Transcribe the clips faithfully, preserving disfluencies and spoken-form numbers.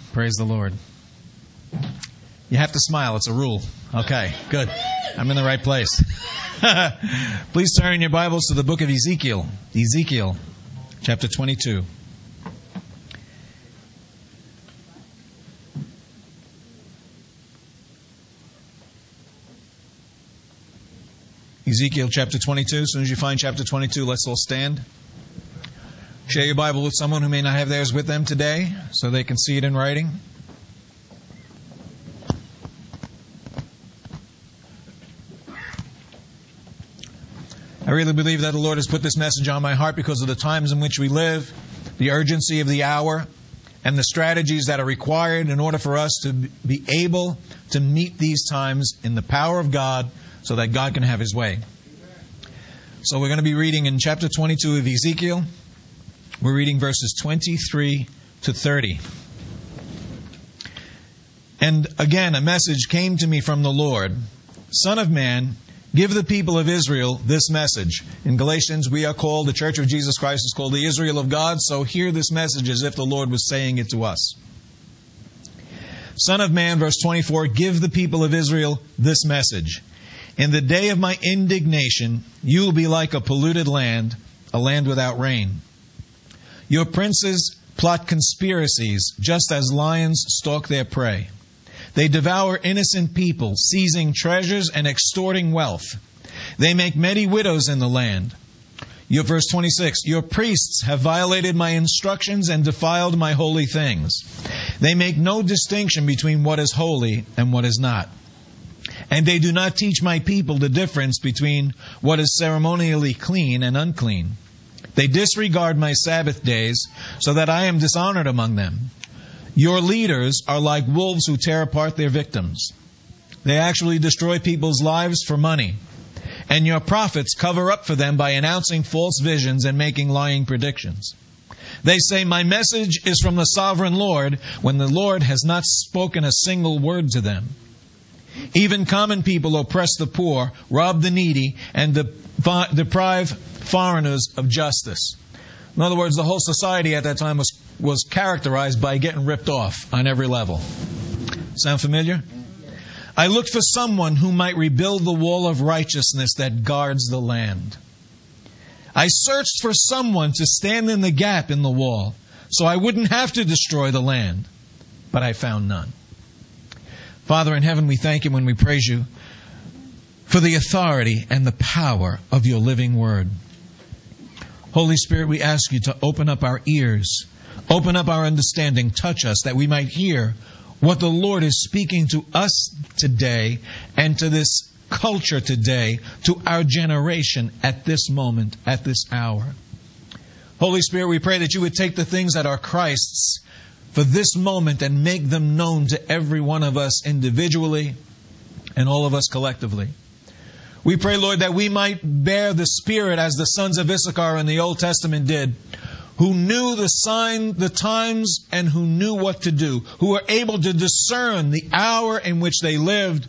Praise the Lord. You have to smile. It's a rule. Okay, good. I'm in the right place. Please turn in your Bibles to the book of Ezekiel. Ezekiel, chapter twenty-two. Ezekiel chapter twenty-two. As soon as you find chapter twenty-two, let's all stand. Share your Bible with someone who may not have theirs with them today so they can see it in writing. I really believe that the Lord has put this message on my heart because of the times in which we live, the urgency of the hour, and the strategies that are required in order for us to be able to meet these times in the power of God so that God can have His way. So we're going to be reading in chapter twenty-two of Ezekiel. We're reading verses twenty-three to thirty. And again, a message came to me from the Lord. Son of man, give the people of Israel this message. In Galatians, we are called, the Church of Jesus Christ is called the Israel of God. So hear this message as if the Lord was saying it to us. Son of man, verse twenty-four, give the people of Israel this message. In the day of my indignation, you will be like a polluted land, a land without rain. Your princes plot conspiracies, just as lions stalk their prey. They devour innocent people, seizing treasures and extorting wealth. They make many widows in the land. Your verse twenty-six, your priests have violated my instructions and defiled my holy things. They make no distinction between what is holy and what is not. And they do not teach my people the difference between what is ceremonially clean and unclean. They disregard my Sabbath days so that I am dishonored among them. Your leaders are like wolves who tear apart their victims. They actually destroy people's lives for money. And your prophets cover up for them by announcing false visions and making lying predictions. They say, my message is from the sovereign Lord, when the Lord has not spoken a single word to them. Even common people oppress the poor, rob the needy, and deprive foreigners of justice. In other words, the whole society at that time was, was characterized by getting ripped off on every level. Sound familiar? I looked for someone who might rebuild the wall of righteousness that guards the land. I searched for someone to stand in the gap in the wall so I wouldn't have to destroy the land, but I found none. Father in heaven, we thank you and we praise you for the authority and the power of your living word. Holy Spirit, we ask you to open up our ears, open up our understanding, touch us that we might hear what the Lord is speaking to us today and to this culture today, to our generation at this moment, at this hour. Holy Spirit, we pray that you would take the things that are Christ's for this moment and make them known to every one of us individually and all of us collectively. We pray, Lord, that we might bear the Spirit as the sons of Issachar in the Old Testament did, who knew the sign, the times, and who knew what to do, who were able to discern the hour in which they lived.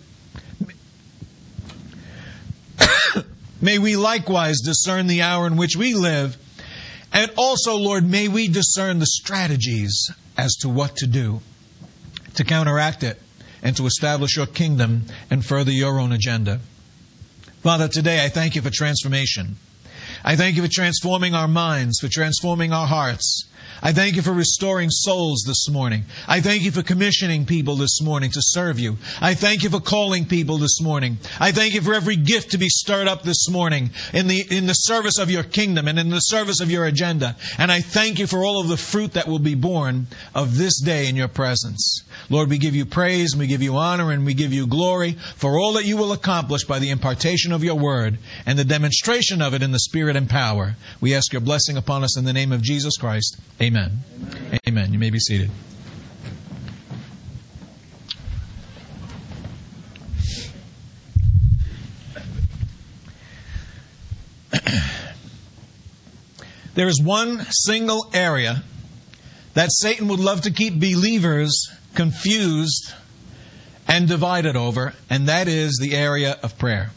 May we likewise discern the hour in which we live. And also, Lord, may we discern the strategies as to what to do to counteract it and to establish your kingdom and further your own agenda. Father, today I thank you for transformation. I thank you for transforming our minds, for transforming our hearts. I thank you for restoring souls this morning. I thank you for commissioning people this morning to serve you. I thank you for calling people this morning. I thank you for every gift to be stirred up this morning in the in the service of your kingdom and in the service of your agenda. And I thank you for all of the fruit that will be born of this day in your presence. Lord, we give you praise, we give you honor, and we give you glory for all that you will accomplish by the impartation of your word and the demonstration of it in the Spirit and power. We ask your blessing upon us in the name of Jesus Christ. Amen. Amen. Amen. You may be seated. There is one single area that Satan would love to keep believers confused and divided over, and that is the area of prayer.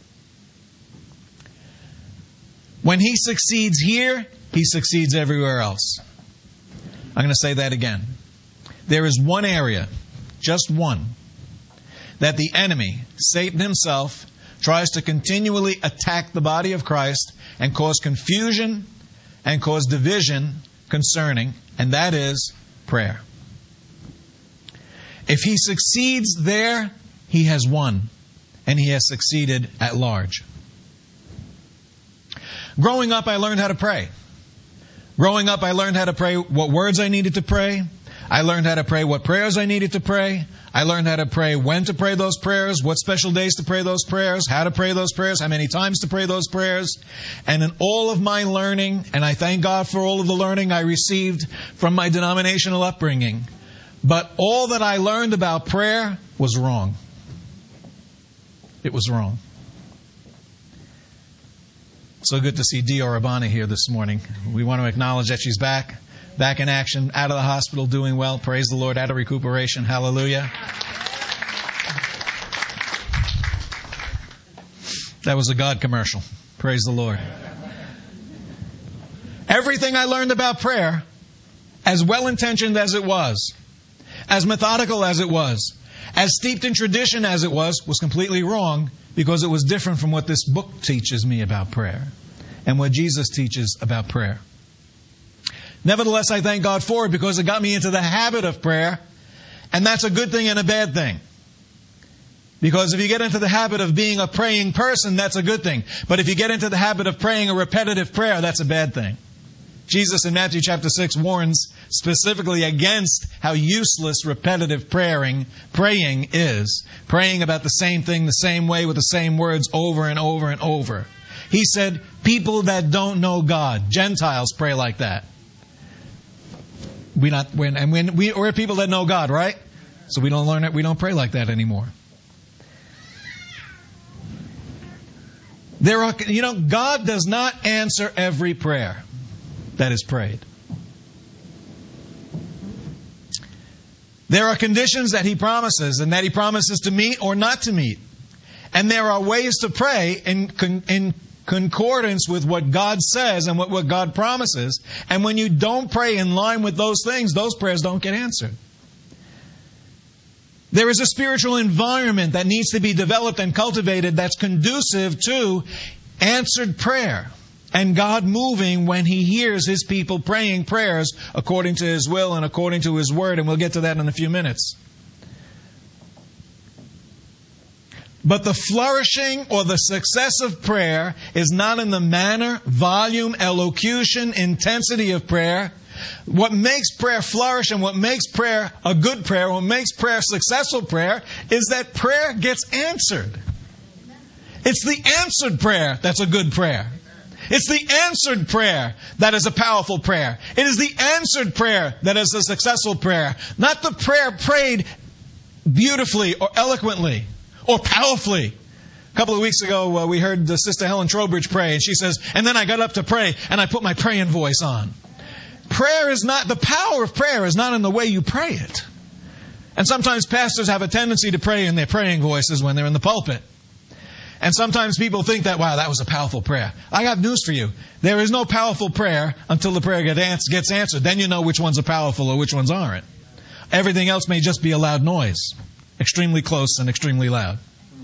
When he succeeds here, he succeeds everywhere else. I'm going to say that again. there is one area, just one, that the enemy, Satan himself, tries to continually attack the body of Christ and cause confusion and cause division concerning, and that is prayer. If he succeeds there, he has won, and he has succeeded at large. Growing up, I learned how to pray. Growing up, I learned how to pray what words I needed to pray. I learned how to pray what prayers I needed to pray. I learned how to pray when to pray those prayers, what special days to pray those prayers, how to pray those prayers, how many times to pray those prayers. And in all of my learning, and I thank God for all of the learning I received from my denominational upbringing, but all that I learned about prayer was wrong. It was wrong. So good to see Dior Abana here this morning. We want to acknowledge that she's back. Back in action, out of the hospital, doing well. Praise the Lord, out of recuperation. Hallelujah. That was a God commercial. Praise the Lord. Everything I learned about prayer, as well-intentioned as it was, as methodical as it was, as steeped in tradition as it was, was completely wrong because it was different from what this book teaches me about prayer and what Jesus teaches about prayer. Nevertheless, I thank God for it because it got me into the habit of prayer, and that's a good thing and a bad thing. Because if you get into the habit of being a praying person, that's a good thing. But if you get into the habit of praying a repetitive prayer, that's a bad thing. Jesus in Matthew chapter six warns specifically against how useless repetitive praying, praying is. Praying about the same thing the same way with the same words over and over and over. He said, people that don't know God, Gentiles, pray like that. We not when and when we we're people that know God, right? So we don't learn it. We don't pray like that anymore. There are, you know, God does not answer every prayer that is prayed. There are conditions that He promises and that He promises to meet or not to meet, and there are ways to pray in in. concordance with what God says and what, what God promises. And when you don't pray in line with those things, those prayers don't get answered. There is a spiritual environment that needs to be developed and cultivated that's conducive to answered prayer and God moving when He hears His people praying prayers according to His will and according to His word. And we'll get to that in a few minutes. But the flourishing or the success of prayer is not in the manner, volume, elocution, intensity of prayer. What makes prayer flourish and what makes prayer a good prayer, what makes prayer successful prayer, is that prayer gets answered. It's the answered prayer that's a good prayer. It's the answered prayer that is a powerful prayer. It is the answered prayer that is a successful prayer. Not the prayer prayed beautifully or eloquently or powerfully. A couple of weeks ago, uh, we heard the Sister Helen Trowbridge pray, and she says, and then I got up to pray, and I put my praying voice on. Prayer is not, the power of prayer is not in the way you pray it. And sometimes pastors have a tendency to pray in their praying voices when they're in the pulpit. And sometimes people think that, wow, that was a powerful prayer. I have news for you. There is no powerful prayer until the prayer gets answered. Then you know which ones are powerful or which ones aren't. Everything else may just be a loud noise. Extremely close and extremely loud.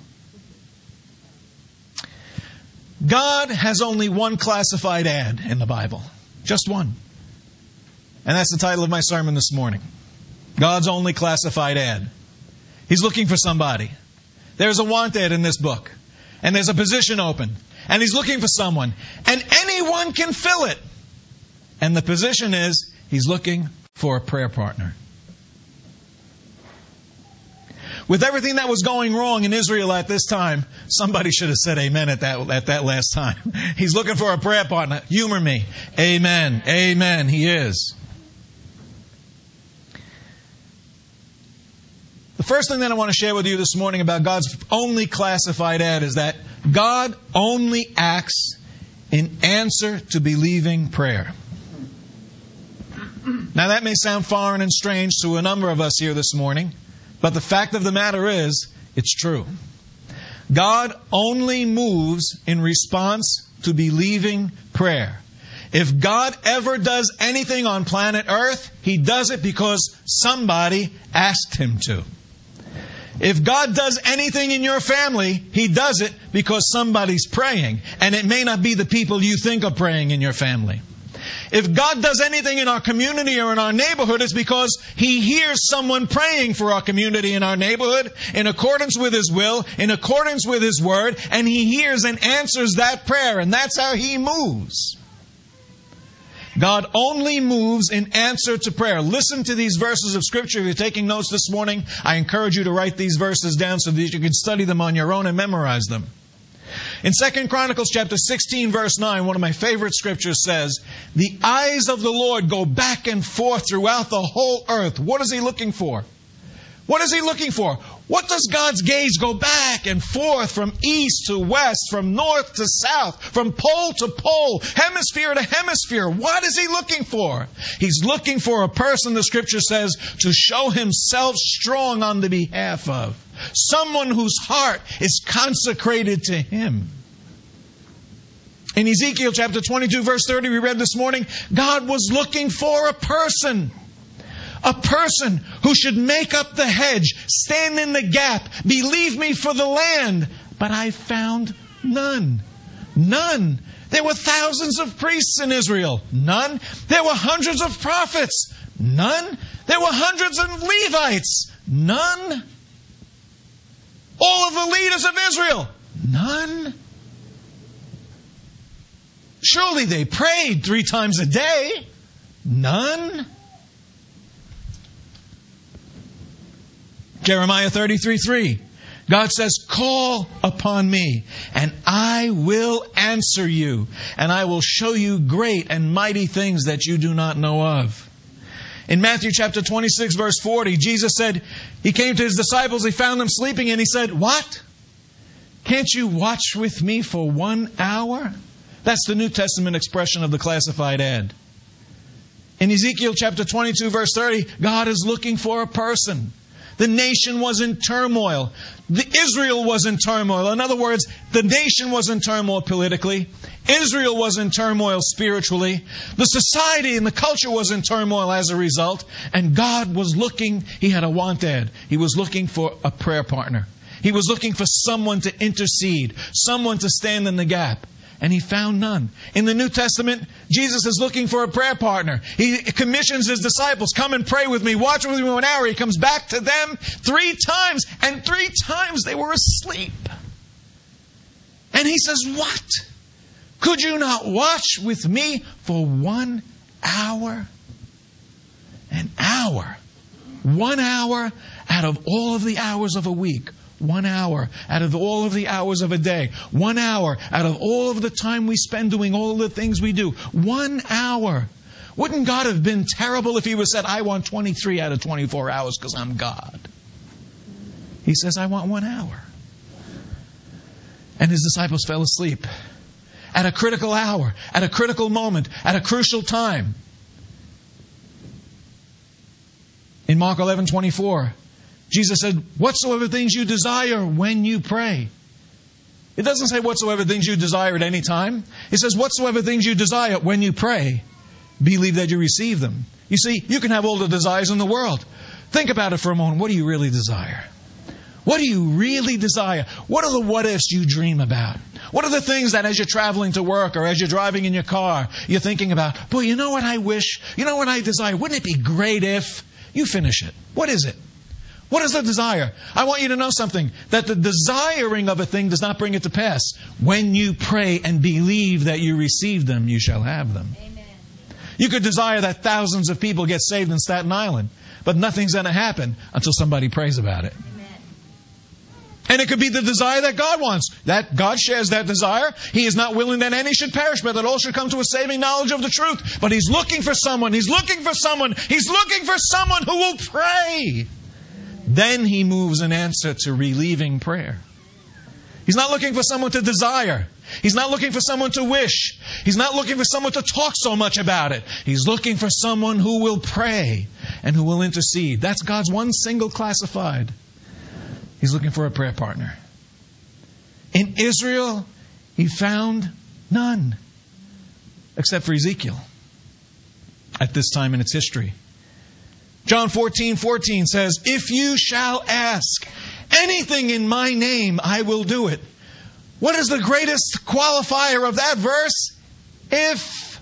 God has only one classified ad in the Bible. Just one. And that's the title of my sermon this morning. God's only classified ad. He's looking for somebody. There's a want ad in this book. And there's a position open. And He's looking for someone. And anyone can fill it. And the position is, He's looking for a prayer partner. With everything that was going wrong in Israel at this time, somebody should have said amen at that, at that last time. He's looking for a prayer partner. Humor me. Amen. Amen. He is. The first thing that I want to share with you this morning about God's only classified ad is that God only acts in answer to believing prayer. Now that may sound foreign and strange to a number of us here this morning, but the fact of the matter is, it's true. God only moves in response to believing prayer. If God ever does anything on planet Earth, He does it because somebody asked Him to. If God does anything in your family, He does it because somebody's praying. And it may not be the people you think are praying in your family. If God does anything in our community or in our neighborhood, it's because He hears someone praying for our community and our neighborhood in accordance with His will, in accordance with His word, and He hears and answers that prayer. And that's how He moves. God only moves in answer to prayer. Listen to these verses of Scripture. If you're taking notes this morning, I encourage you to write these verses down so that you can study them on your own and memorize them. In Second Chronicles chapter sixteen, verse nine, one of my favorite scriptures says, "The eyes of the Lord go back and forth throughout the whole earth." What is He looking for? What is He looking for? What does God's gaze go back and forth from east to west, from north to south, from pole to pole, hemisphere to hemisphere? What is He looking for? He's looking for a person, the Scripture says, to show Himself strong on the behalf of. Someone whose heart is consecrated to Him. In Ezekiel chapter twenty-two, verse thirty, we read this morning, God was looking for a person. A person who should make up the hedge, stand in the gap, believe me for the land. But I found none. None. There were thousands of priests in Israel. None. There were hundreds of prophets. None. There were hundreds of Levites. None. All of the leaders of Israel. None. Surely they prayed three times a day. None. Jeremiah thirty-three three. God says, "Call upon me, and I will answer you, and I will show you great and mighty things that you do not know of." In Matthew chapter twenty-six, verse forty, Jesus said, He came to His disciples, He found them sleeping, and He said, "What? Can't you watch with me for one hour?" That's the New Testament expression of the classified ad. In Ezekiel chapter twenty-two, verse thirty, God is looking for a person. The nation was in turmoil. The Israel was in turmoil. In other words, the nation was in turmoil politically. Israel was in turmoil spiritually. The society and the culture was in turmoil as a result. And God was looking, He had a want ad. He was looking for a prayer partner. He was looking for someone to intercede, someone to stand in the gap. And He found none. In the New Testament, Jesus is looking for a prayer partner. He commissions His disciples, "Come and pray with me, watch with me one hour." He comes back to them three times, and three times they were asleep. And He says, "What? Could you not watch with me for one hour?" An hour. One hour out of all of the hours of a week. One hour out of all of the hours of a day. One hour out of all of the time we spend doing all of the things we do. One hour. Wouldn't God have been terrible if He would have said, "I want twenty-three out of twenty-four hours because I'm God"? He says, "I want one hour." And His disciples fell asleep. At a critical hour, at a critical moment, at a crucial time. In Mark eleven twenty-four, Jesus said, "Whatsoever things you desire when you pray." It doesn't say whatsoever things you desire at any time. It says whatsoever things you desire when you pray, believe that you receive them. You see, you can have all the desires in the world. Think about it for a moment. What do you really desire? What do you really desire? What are the what-ifs you dream about? What are the things that as you're traveling to work or as you're driving in your car, you're thinking about, "Boy, you know what I wish? You know what I desire? Wouldn't it be great if..." You finish it. What is it? What is the desire? I want you to know something, that the desiring of a thing does not bring it to pass. When you pray and believe that you receive them, you shall have them. Amen. You could desire that thousands of people get saved in Staten Island, but nothing's going to happen until somebody prays about it. Amen. And it could be the desire that God wants. That God shares that desire. He is not willing that any should perish, but that all should come to a saving knowledge of the truth. But He's looking for someone. He's looking for someone. He's looking for someone who will pray. Then He moves in answer to relieving prayer. He's not looking for someone to desire. He's not looking for someone to wish. He's not looking for someone to talk so much about it. He's looking for someone who will pray and who will intercede. That's God's one single classified. He's looking for a prayer partner. In Israel, He found none. except for Ezekiel at this time in its history. John fourteen fourteen says, if you shall ask anything in my name, I will do it. What is the greatest qualifier of that verse? If.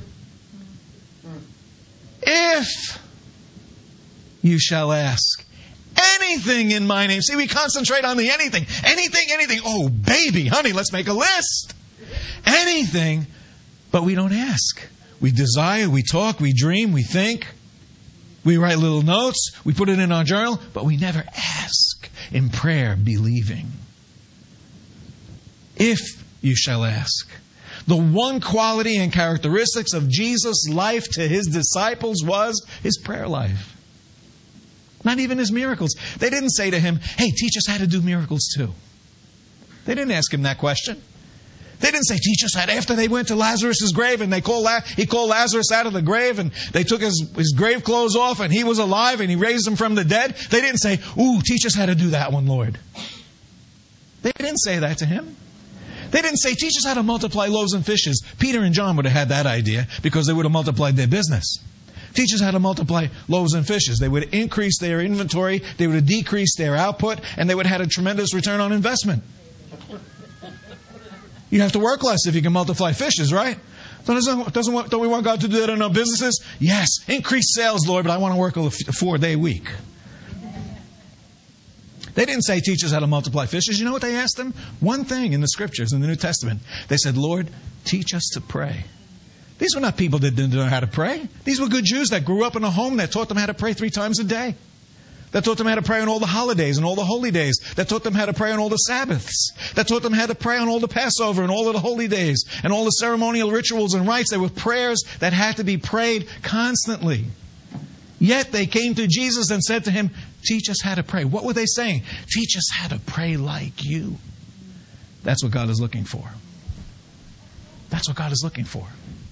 If you shall ask anything in my name. See, we concentrate on the anything. Anything, anything. Oh, baby, honey, let's make a list. Anything, but we don't ask. We desire, we talk, we dream, we think. We write little notes, we put it in our journal, but we never ask in prayer, believing. If you shall ask. The one quality and characteristics of Jesus' life to his disciples was his prayer life. Not even his miracles. They didn't say to him, hey, teach us how to do miracles too. They didn't ask him that question. They didn't say, teach us how to, after they went to Lazarus' grave and they called, he called Lazarus out of the grave and they took his, his grave clothes off and he was alive and he raised him from the dead. They didn't say, ooh, teach us how to do that one, Lord. They didn't say that to him. They didn't say, teach us how to multiply loaves and fishes. Peter and John would have had that idea because they would have multiplied their business. Teach us how to multiply loaves and fishes. They would increase their inventory, they would have decreased their output, and they would have had a tremendous return on investment. You have to work less if you can multiply fishes, right? So doesn't, doesn't, don't we want God to do that in our businesses? Yes, increase sales, Lord, but I want to work a four-day week. They didn't say, teach us how to multiply fishes. You know what they asked him? One thing in the Scriptures, in the New Testament. They said, Lord, teach us to pray. These were not people that didn't know how to pray. These were good Jews that grew up in a home that taught them how to pray three times a day. That taught them how to pray on all the holidays and all the holy days. That taught them how to pray on all the Sabbaths. That taught them how to pray on all the Passover and all of the holy days and all the ceremonial rituals and rites. They were prayers that had to be prayed constantly. Yet they came to Jesus and said to him, teach us how to pray. What were they saying? Teach us how to pray like you. That's what God is looking for. That's what God is looking for.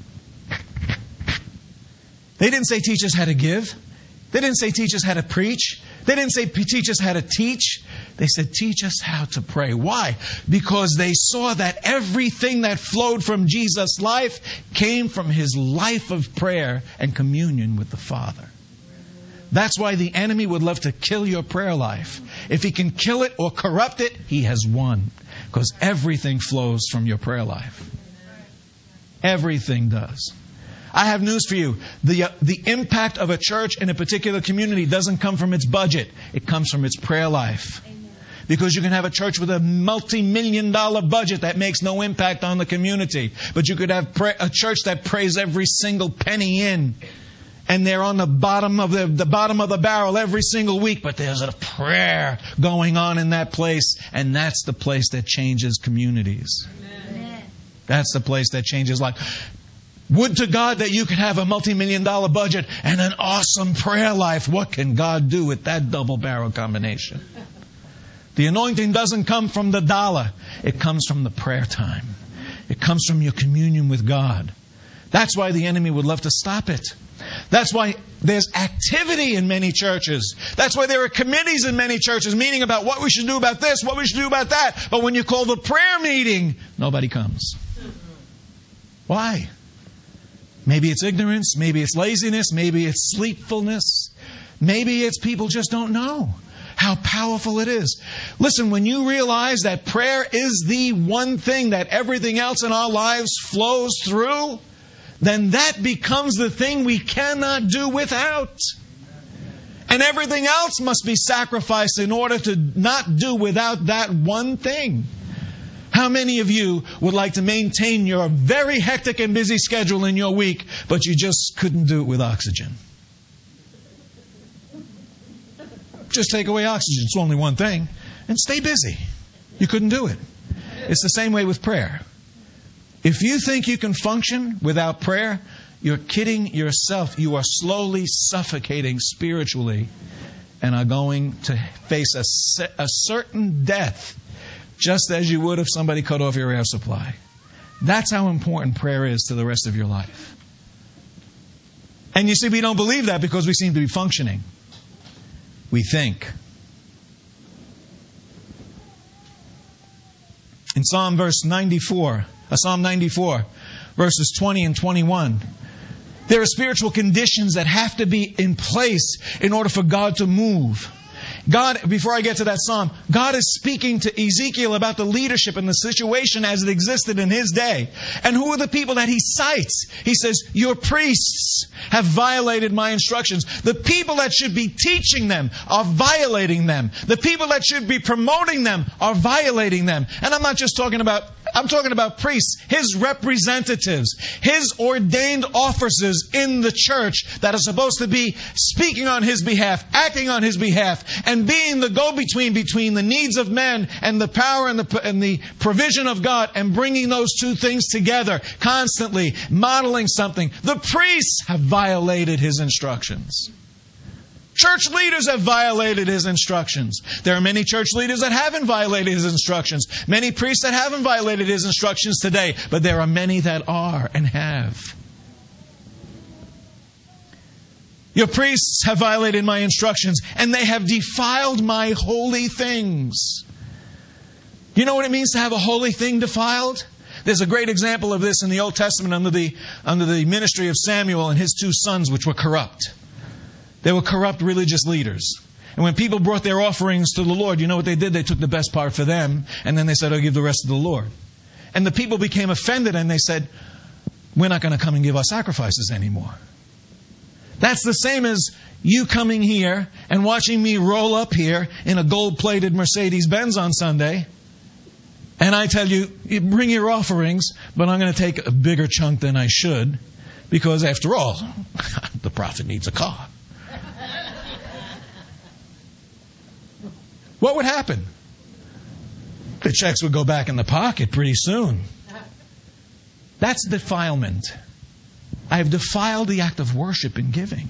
They didn't say, teach us how to give. They didn't say, teach us how to preach. They didn't say, teach us how to teach. They said, teach us how to pray. Why? Because they saw that everything that flowed from Jesus' life came from his life of prayer and communion with the Father. That's why the enemy would love to kill your prayer life. If he can kill it or corrupt it, he has won. Because everything flows from your prayer life. Everything does. I have news for you. The, uh, the impact of a church in a particular community doesn't come from its budget. It comes from its prayer life. Amen. Because you can have a church with a multi-million dollar budget that makes no impact on the community. But you could have pray- a church that prays every single penny in. And they're on the bottom of the, the bottom of the barrel every single week. But there's a prayer going on in that place. And that's the place that changes communities. Amen. That's the place that changes life. Would to God that you could have a multi-million dollar budget and an awesome prayer life. What can God do with that double barrel combination? The anointing doesn't come from the dollar. It comes from the prayer time. It comes from your communion with God. That's why the enemy would love to stop it. That's why there's activity in many churches. That's why there are committees in many churches meeting about what we should do about this, what we should do about that. But when you call the prayer meeting, nobody comes. Why? Maybe it's ignorance, maybe it's laziness, maybe it's sleepfulness, maybe it's people just don't know how powerful it is. Listen, when you realize that prayer is the one thing that everything else in our lives flows through, then that becomes the thing we cannot do without. And everything else must be sacrificed in order to not do without that one thing. How many of you would like to maintain your very hectic and busy schedule in your week, but you just couldn't do it with oxygen? Just take away oxygen. It's only one thing. And stay busy. You couldn't do it. It's the same way with prayer. If you think you can function without prayer, you're kidding yourself. You are slowly suffocating spiritually and are going to face a, a certain death, just as you would if somebody cut off your air supply. That's how important prayer is to the rest of your life. And you see, we don't believe that because we seem to be functioning. We think. In Psalm verse ninety-four, uh, Psalm ninety-four, verses twenty and twenty-one. There are spiritual conditions that have to be in place in order for God to move. God, before I get to that psalm, God is speaking to Ezekiel about the leadership and the situation as it existed in his day. And who are the people that he cites? He says, your priests have violated my instructions. The people that should be teaching them are violating them. The people that should be promoting them are violating them. And I'm not just talking about I'm talking about priests, his representatives, his ordained officers in the church that are supposed to be speaking on his behalf, acting on his behalf, and being the go-between between the needs of men and the power and the, and the provision of God, and bringing those two things together constantly, modeling something. The priests have violated his instructions. Church leaders have violated his instructions. There are many church leaders that haven't violated his instructions. Many priests that haven't violated his instructions today. But there are many that are and have. Your priests have violated my instructions, and they have defiled my holy things. You know what it means to have a holy thing defiled? There's a great example of this in the Old Testament under the, under the ministry of Samuel and his two sons, which were corrupt. They were corrupt religious leaders. And when people brought their offerings to the Lord, you know what they did? They took the best part for them, and then they said, I'll give the rest to the Lord. And the people became offended, and they said, we're not going to come and give our sacrifices anymore. That's the same as you coming here and watching me roll up here in a gold-plated Mercedes-Benz on Sunday. And I tell you, you bring your offerings, but I'm going to take a bigger chunk than I should, because after all, the prophet needs a car. What would happen? The checks would go back in the pocket pretty soon. That's defilement. I have defiled the act of worship and giving.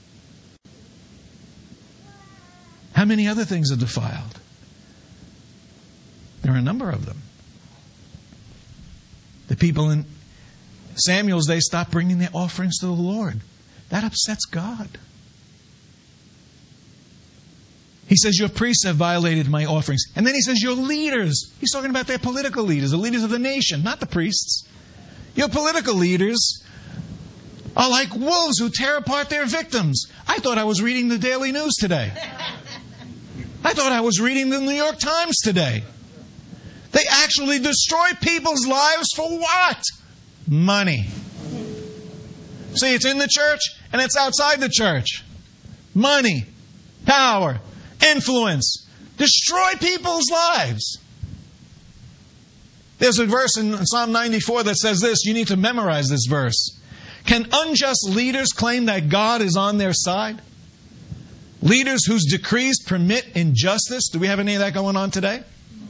How many other things are defiled? There are a number of them. The people in Samuel's day stopped bringing their offerings to the Lord. That upsets God. He says, your priests have violated my offerings. And then he says, your leaders. He's talking about their political leaders, the leaders of the nation, not the priests. Your political leaders are like wolves who tear apart their victims. I thought I was reading the Daily News today. I thought I was reading the New York Times today. They actually destroy people's lives for what? Money. See, it's in the church and it's outside the church. Money, power, influence. Destroy people's lives. There's a verse in Psalm ninety-four that says this. You need to memorize this verse. Can unjust leaders claim that God is on their side? Leaders whose decrees permit injustice. Do we have any of that going on today?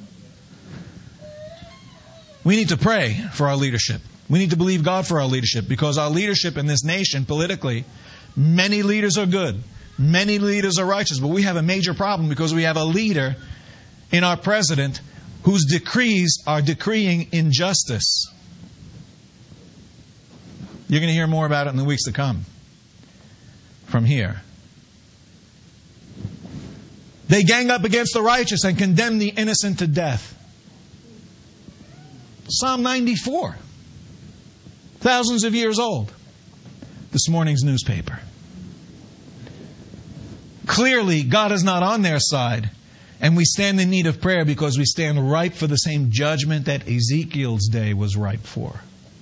We need to pray for our leadership. We need to believe God for our leadership, because our leadership in this nation politically, many leaders are good. Many leaders are righteous, but we have a major problem because we have a leader in our president whose decrees are decreeing injustice. You're going to hear more about it in the weeks to come from here. They gang up against the righteous and condemn the innocent to death. Psalm ninety-four. Thousands of years old. This morning's newspaper. Clearly, God is not on their side, and we stand in need of prayer because we stand ripe for the same judgment that Ezekiel's day was ripe for.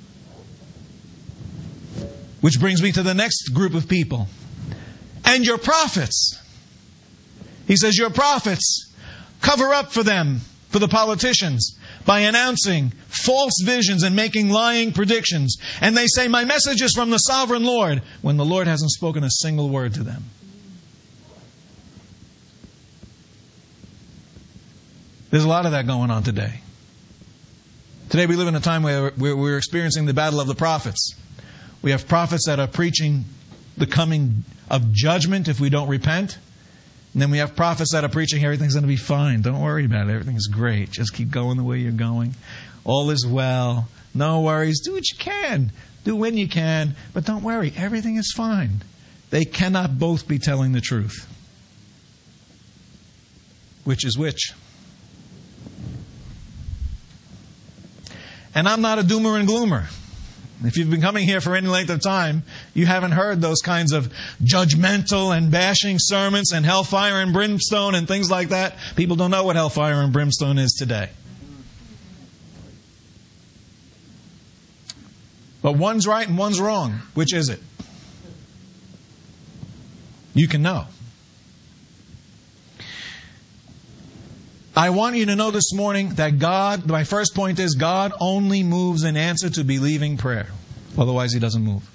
Which brings me to the next group of people. And your prophets. He says, your prophets, cover up for them, for the politicians, by announcing false visions and making lying predictions. And they say, my message is from the sovereign Lord, when the Lord hasn't spoken a single word to them. There's a lot of that going on today. Today we live in a time where we're experiencing the battle of the prophets. We have prophets that are preaching the coming of judgment if we don't repent. And then we have prophets that are preaching everything's going to be fine. Don't worry about it. Everything's great. Just keep going the way you're going. All is well. No worries. Do what you can. Do when you can. But don't worry. Everything is fine. They cannot both be telling the truth. Which is which? And I'm not a doomer and gloomer. If you've been coming here for any length of time, you haven't heard those kinds of judgmental and bashing sermons and hellfire and brimstone and things like that. People don't know what hellfire and brimstone is today. But one's right and one's wrong. Which is it? You can know. I want you to know this morning that God, my first point is God only moves in answer to believing prayer. Otherwise, He doesn't move.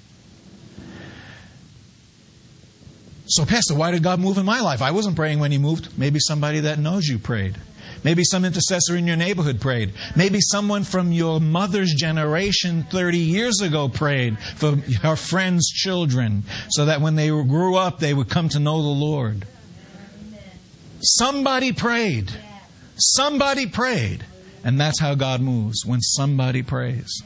So, Pastor, why did God move in my life? I wasn't praying when He moved. Maybe somebody that knows you prayed. Maybe some intercessor in your neighborhood prayed. Maybe someone from your mother's generation thirty years ago prayed for her friends' children so that when they grew up, they would come to know the Lord. Somebody prayed. Somebody prayed. And that's how God moves, when somebody prays.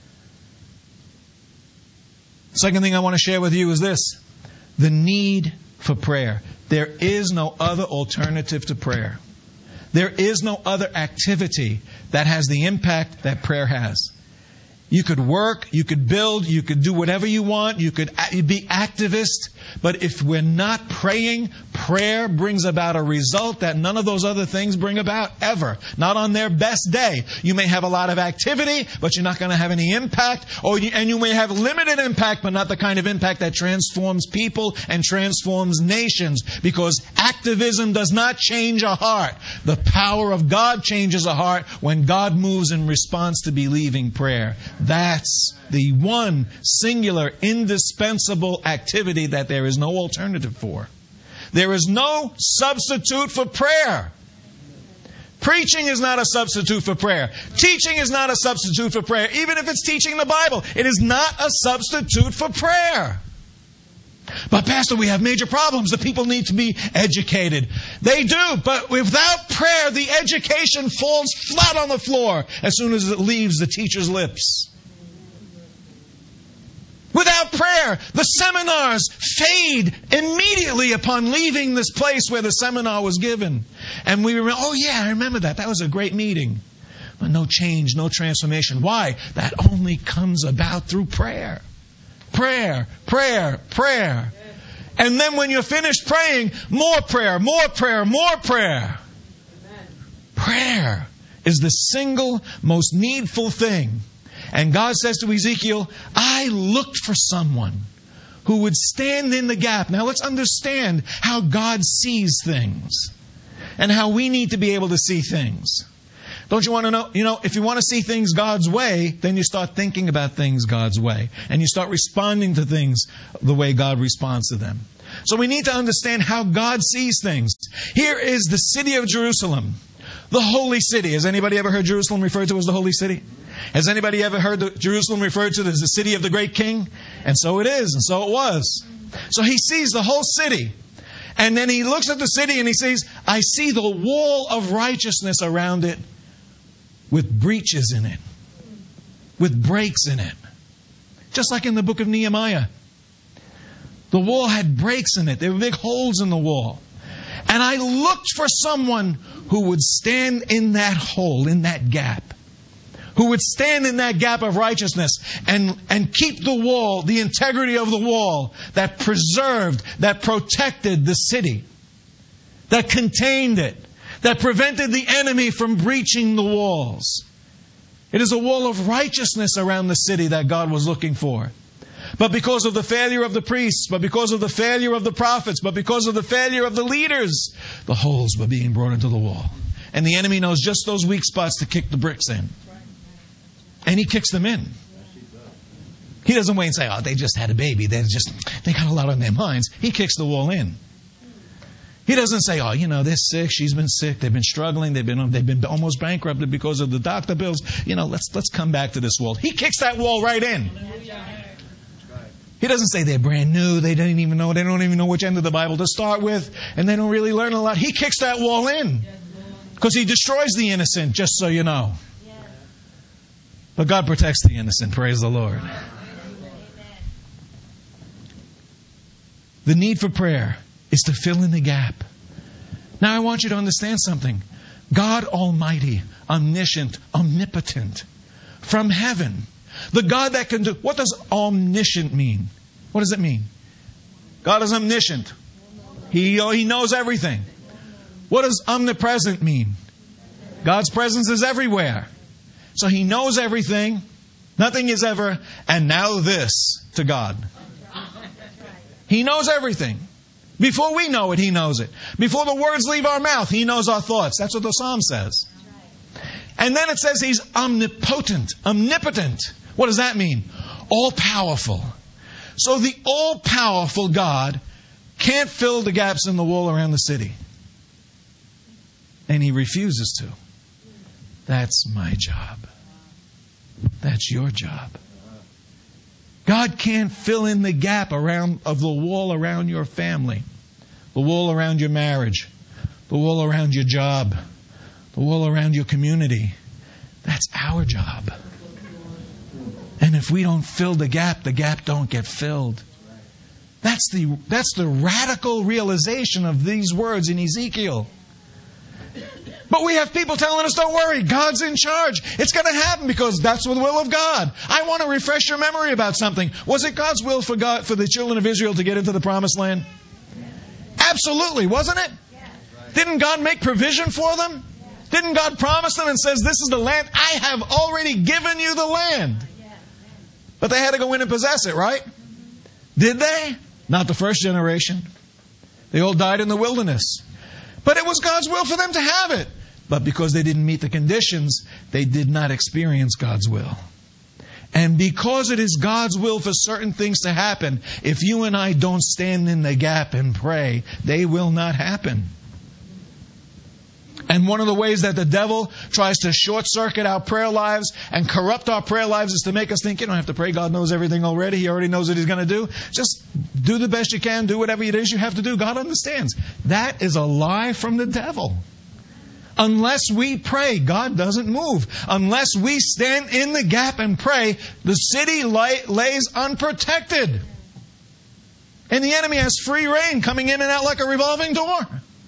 Second thing I want to share with you is this. The need for prayer. There is no other alternative to prayer. There is no other activity that has the impact that prayer has. You could work, you could build, you could do whatever you want, you could be activist, but if we're not praying, prayer brings about a result that none of those other things bring about ever. Not on their best day. You may have a lot of activity, but you're not going to have any impact, or you, and you may have limited impact, but not the kind of impact that transforms people and transforms nations, because activism does not change a heart. The power of God changes a heart when God moves in response to believing prayer. That's the one singular, indispensable activity that there is no alternative for. There is no substitute for prayer. Preaching is not a substitute for prayer. Teaching is not a substitute for prayer. Even if it's teaching the Bible, it is not a substitute for prayer. But Pastor, we have major problems. The people need to be educated. They do, but without prayer, the education falls flat on the floor as soon as it leaves the teacher's lips. Without prayer, the seminars fade immediately upon leaving this place where the seminar was given. And we remember, oh yeah, I remember that. That was a great meeting. But no change, no transformation. Why? That only comes about through prayer. Prayer, prayer, prayer. And then when you're finished praying, more prayer, more prayer, more prayer. Prayer is the single most needful thing. And God says to Ezekiel, I looked for someone who would stand in the gap. Now let's understand how God sees things and how we need to be able to see things. Don't you want to know? You know, if you want to see things God's way, then you start thinking about things God's way. And you start responding to things the way God responds to them. So we need to understand how God sees things. Here is the city of Jerusalem, the holy city. Has anybody ever heard Jerusalem referred to as the holy city? Has anybody ever heard the Jerusalem referred to as the city of the great king? And so it is, and so it was. So he sees the whole city. And then he looks at the city and he says, I see the wall of righteousness around it with breaches in it, with breaks in it. Just like in the book of Nehemiah. The wall had breaks in it. There were big holes in the wall. And I looked for someone who would stand in that hole, in that gap. Who would stand in that gap of righteousness and, and keep the wall, the integrity of the wall that preserved, that protected the city, that contained it, that prevented the enemy from breaching the walls. It is a wall of righteousness around the city that God was looking for. But because of the failure of the priests, but because of the failure of the prophets, but because of the failure of the leaders, the holes were being brought into the wall. And the enemy knows just those weak spots to kick the bricks in. And he kicks them in. He doesn't wait and say, oh, they just had a baby. They just they got a lot on their minds. He kicks the wall in. He doesn't say, oh, you know, they're sick. She's been sick. They've been struggling. They've been they've been almost bankrupted because of the doctor bills. You know, let's let's come back to this wall. He kicks that wall right in. He doesn't say they're brand new. They didn't even know. They don't even know which end of the Bible to start with, and they don't really learn a lot. He kicks that wall in because he destroys the innocent. Just so you know. But God protects the innocent. Praise the Lord. The need for prayer is to fill in the gap. Now I want you to understand something. God Almighty, omniscient, omnipotent, from heaven, The God that can do... What does omniscient mean? What does it mean? God is omniscient. He, he knows everything. What does omnipresent mean? God's presence is everywhere. So He knows everything. Nothing is ever... And now this to God. He knows everything. Before we know it, He knows it. Before the words leave our mouth, He knows our thoughts. That's what the Psalm says. And then it says He's omnipotent, omnipotent. What does that mean? All-powerful. So the all-powerful God can't fill the gaps in the wall around the city. And He refuses to. That's my job. That's your job. God can't fill in the gap around of the wall around your family, the wall around your marriage, the wall around your job, the wall around your community. That's our job. And if we don't fill the gap, the gap don't get filled. That's the that's the radical realization of these words in Ezekiel. But we have people telling us, don't worry, God's in charge. It's going to happen because that's the will of God. I want to refresh your memory about something. Was it God's will for God, for the children of Israel to get into the promised land? Absolutely, wasn't it? Didn't God make provision for them? Didn't God promise them and says, this is the land? I have already given you the land. But they had to go in and possess it, right? Did they? Not the first generation. They all died in the wilderness. But it was God's will for them to have it. But because they didn't meet the conditions, they did not experience God's will. And because it is God's will for certain things to happen, if you and I don't stand in the gap and pray, they will not happen. And one of the ways that the devil tries to short-circuit our prayer lives and corrupt our prayer lives is to make us think, you don't have to pray. God knows everything already. He already knows what He's going to do. Just do the best you can. Do whatever it is you have to do. God understands. That is a lie from the devil. Unless we pray, God doesn't move. Unless we stand in the gap and pray, the city lay, lays unprotected. And the enemy has free reign coming in and out like a revolving door.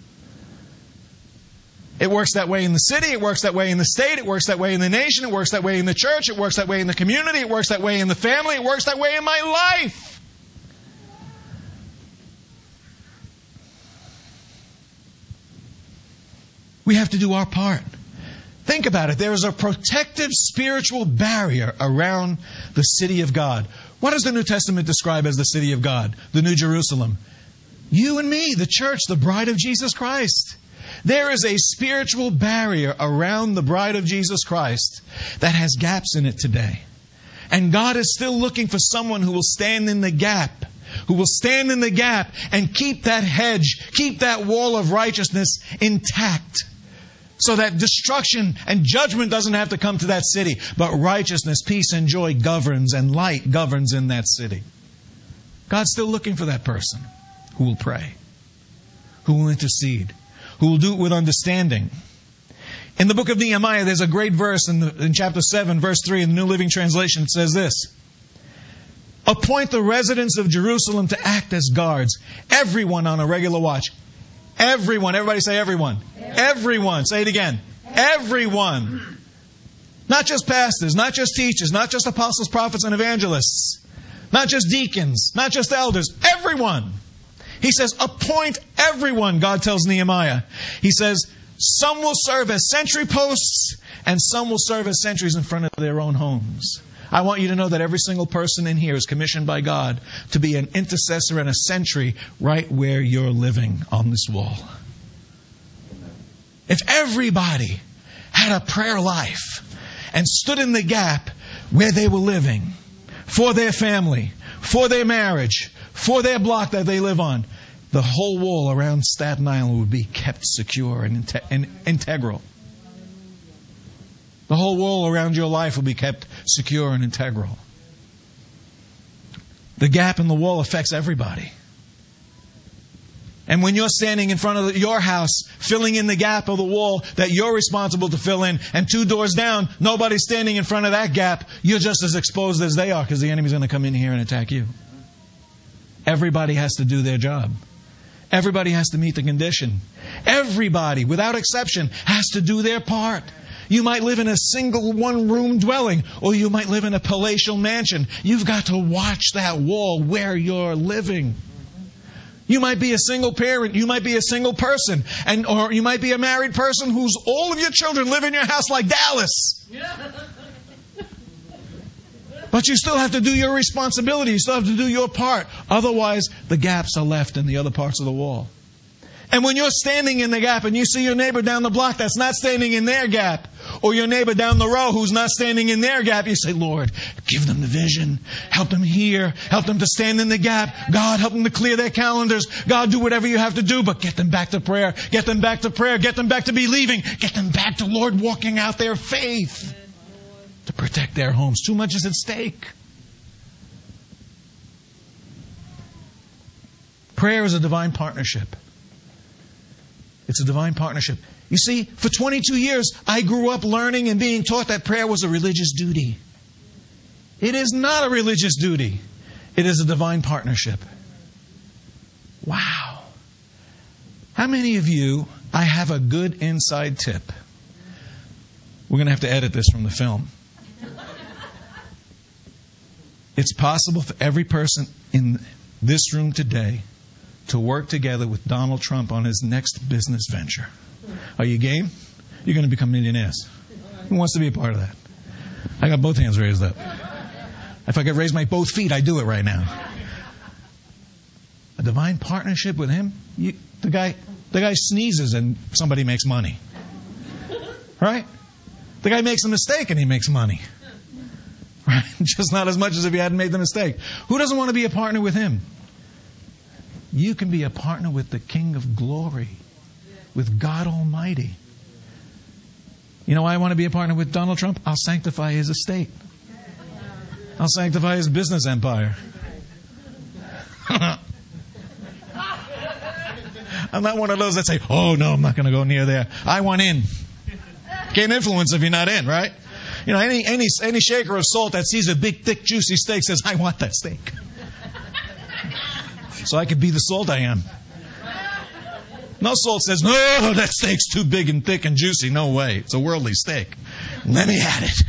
It works that way in the city. It works that way in the state. It works that way in the nation. It works that way in the church. It works that way in the community. It works that way in the family. It works that way in my life. We have to do our part. Think about it. There is a protective spiritual barrier around the city of God. What does the New Testament describe as the city of God? The New Jerusalem. You and me, the church, the bride of Jesus Christ. There is a spiritual barrier around the bride of Jesus Christ that has gaps in it today. And God is still looking for someone who will stand in the gap, who will stand in the gap and keep that hedge, keep that wall of righteousness intact, so that destruction and judgment doesn't have to come to that city, but righteousness, peace, and joy governs, and light governs in that city. God's still looking for that person who will pray, who will intercede, who will do it with understanding. In the book of Nehemiah, there's a great verse in, the, in chapter seven, verse three, in the New Living Translation. It says this: appoint the residents of Jerusalem to act as guards, everyone on a regular watch. Everyone. Everybody say everyone. Everyone. Everyone. Say it again. Everyone. Not just pastors, not just teachers, not just apostles, prophets, and evangelists. Not just deacons, not just elders. Everyone. He says, appoint everyone, God tells Nehemiah. He says, some will serve as sentry posts and some will serve as sentries in front of their own homes. I want you to know that every single person in here is commissioned by God to be an intercessor and a sentry right where you're living on this wall. If everybody had a prayer life and stood in the gap where they were living, for their family, for their marriage, for their block that they live on, the whole wall around Staten Island would be kept secure and, inte- and integral. The whole wall around your life will be kept secure and integral. The gap in the wall affects everybody. And when you're standing in front of your house, filling in the gap of the wall that you're responsible to fill in, and two doors down, nobody's standing in front of that gap, you're just as exposed as they are because the enemy's going to come in here and attack you. Everybody has to do their job. Everybody has to meet the condition. Everybody, without exception, has to do their part. You might live in a single one-room dwelling, or you might live in a palatial mansion. You've got to watch that wall where you're living. You might be a single parent. You might be a single person. and Or you might be a married person whose all of your children live in your house like Dallas. But you still have to do your responsibility. You still have to do your part. Otherwise, the gaps are left in the other parts of the wall. And when you're standing in the gap and you see your neighbor down the block that's not standing in their gap, or your neighbor down the row who's not standing in their gap, you say, Lord, give them the vision. Help them hear. Help them to stand in the gap. God, help them to clear their calendars. God, do whatever you have to do, but get them back to prayer. Get them back to prayer. Get them back to believing. Get them back to, Lord, walking out their faith to protect their homes. Too much is at stake. Prayer is a divine partnership. It's a divine partnership. You see, for twenty-two years, I grew up learning and being taught that prayer was a religious duty. It is not a religious duty. It is a divine partnership. Wow. How many of you, I have a good inside tip. We're going to have to edit this from the film. It's possible for every person in this room today to work together with Donald Trump on his next business venture. Are you game? You're going to become millionaires. Who wants to be a part of that? I got both hands raised up. If I could raise my both feet, I'd do it right now. A divine partnership with him? You, the guy, the guy sneezes and somebody makes money. Right? The guy makes a mistake and he makes money. Right? Just not as much as if he hadn't made the mistake. Who doesn't want to be a partner with him? You can be a partner with the King of Glory, with God Almighty. You know why I want to be a partner with Donald Trump? I'll sanctify his estate. I'll sanctify his business empire. I'm not one of those that say, oh, no, I'm not going to go near there. I want in. Can't influence if you're not in, right? You know, any any any shaker of salt that sees a big, thick, juicy steak says, I want that steak. So I could be the salt I am. No salt says, no, that steak's too big and thick and juicy. No way. It's a worldly steak. Let me at it.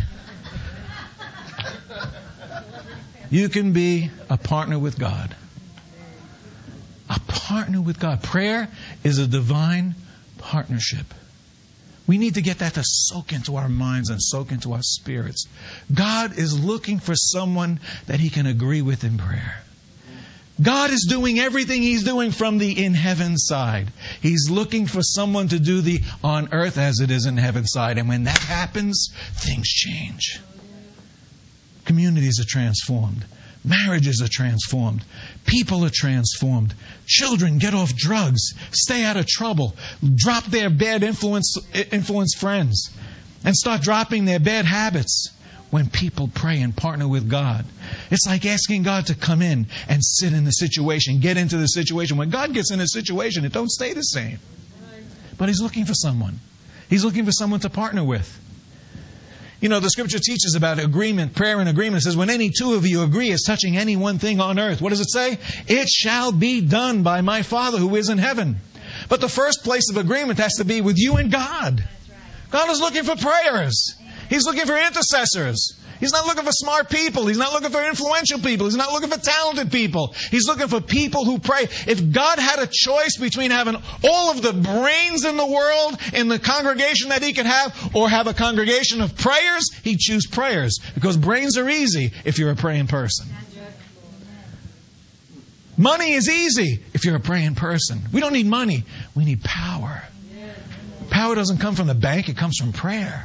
You can be a partner with God. A partner with God. Prayer is a divine partnership. We need to get that to soak into our minds and soak into our spirits. God is looking for someone that He can agree with in prayer. God is doing everything He's doing from the in heaven side. He's looking for someone to do the on earth as it is in heaven side. And when that happens, things change. Communities are transformed. Marriages are transformed. People are transformed. Children get off drugs, stay out of trouble, drop their bad influence, influence friends, and start dropping their bad habits when people pray and partner with God. It's like asking God to come in and sit in the situation, get into the situation. When God gets in a situation, it don't stay the same. But He's looking for someone. He's looking for someone to partner with. You know, the Scripture teaches about agreement, prayer and agreement. It says, when any two of you agree as touching any one thing on earth, what does it say? It shall be done by my Father who is in heaven. But the first place of agreement has to be with you and God. God is looking for prayers. He's looking for intercessors. He's not looking for smart people. He's not looking for influential people. He's not looking for talented people. He's looking for people who pray. If God had a choice between having all of the brains in the world in the congregation that He could have, or have a congregation of prayers, He'd choose prayers. Because brains are easy if you're a praying person. Money is easy if you're a praying person. We don't need money. We need power. Power doesn't come from the bank. It comes from prayer.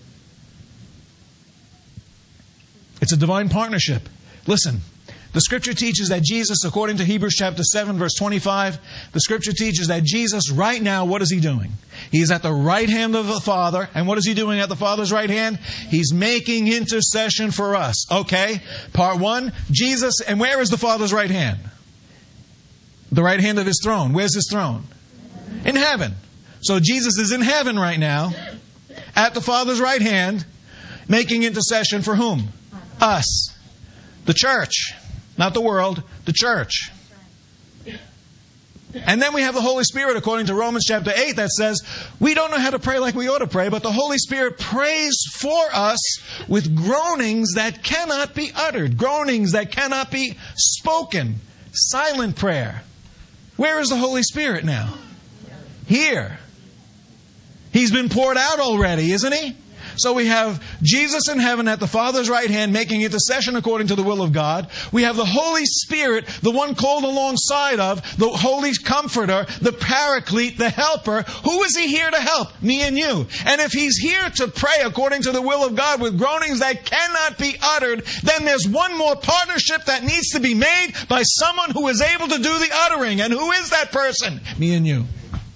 It's a divine partnership. Listen, the Scripture teaches that Jesus, according to Hebrews chapter seven, verse twenty-five, the Scripture teaches that Jesus right now, what is He doing? He is at the right hand of the Father. And what is He doing at the Father's right hand? He's making intercession for us. Okay, part one, Jesus, and where is the Father's right hand? The right hand of His throne. Where's His throne? In heaven. So Jesus is in heaven right now, at the Father's right hand, making intercession for whom? Us. The church. Not the world. The church. And then we have the Holy Spirit, according to Romans chapter eight, that says, we don't know how to pray like we ought to pray, but the Holy Spirit prays for us with groanings that cannot be uttered, groanings that cannot be spoken, silent prayer. Where is the Holy Spirit now? Here. He's been poured out already, isn't He? So we have Jesus in heaven at the Father's right hand making intercession according to the will of God. We have the Holy Spirit, the one called alongside of, the Holy Comforter, the Paraclete, the Helper. Who is He here to help? Me and you. And if He's here to pray according to the will of God with groanings that cannot be uttered, then there's one more partnership that needs to be made by someone who is able to do the uttering. And who is that person? Me and you.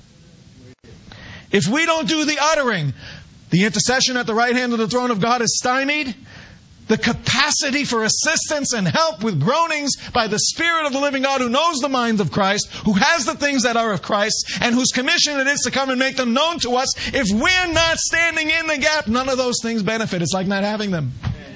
If we don't do the uttering, the intercession at the right hand of the throne of God is stymied. The capacity for assistance and help with groanings by the Spirit of the living God who knows the mind of Christ, who has the things that are of Christ, and whose commission it is to come and make them known to us. If we're not standing in the gap, none of those things benefit. It's like not having them.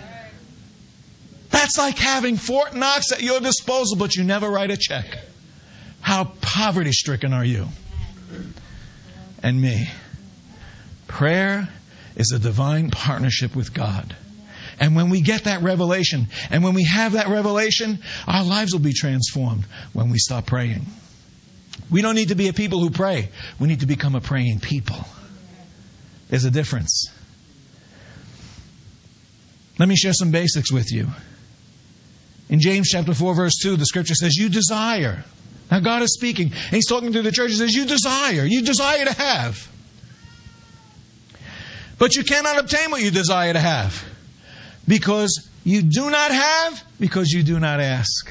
That's like having Fort Knox at your disposal, but you never write a check. How poverty-stricken are you? And me. Prayer is a divine partnership with God. And when we get that revelation, and when we have that revelation, our lives will be transformed when we stop praying. We don't need to be a people who pray. We need to become a praying people. There's a difference. Let me share some basics with you. In James chapter four, verse two, the scripture says, you desire. Now God is speaking, and He's talking to the church. He says, you desire. You desire to have. But you cannot obtain what you desire to have. Because you do not have, because you do not ask.